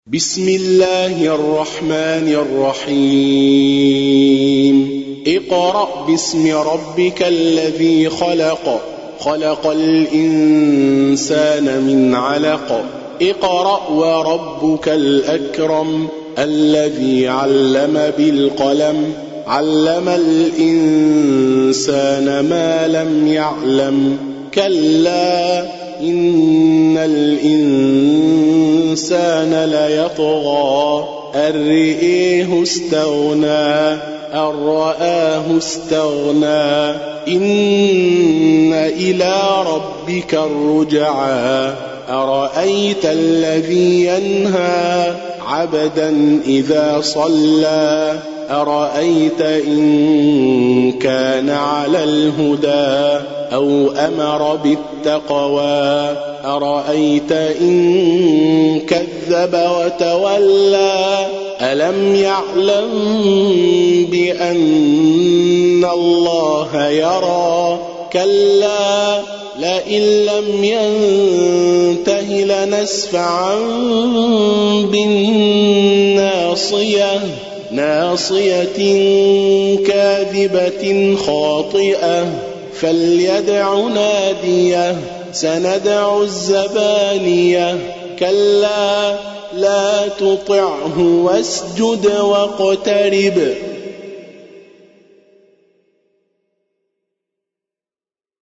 بسم الله الرحمن الرحيم اقرأ باسم ربك الذي خلق خلق الإنسان من علق اقرأ وربك الأكرم الذي علم بالقلم علم الإنسان ما لم يعلم كلا إن الإنسان ليطغى أن رآه استغنى أن رآه استغنى إن إلى ربك الرجعى أرأيت الذي ينهى عبدا إذا صلى أرأيت إن كان على الهدى أو أمر بالتقوى أرأيت إن كذب وتولى ألم يعلم بأن الله يرى كلا لئن لم ينته لنسفعا بالناصية ناصية كاذبة خاطئة فليدع ناديه سندع الزبانية كلا لا تطعه واسجد واقترب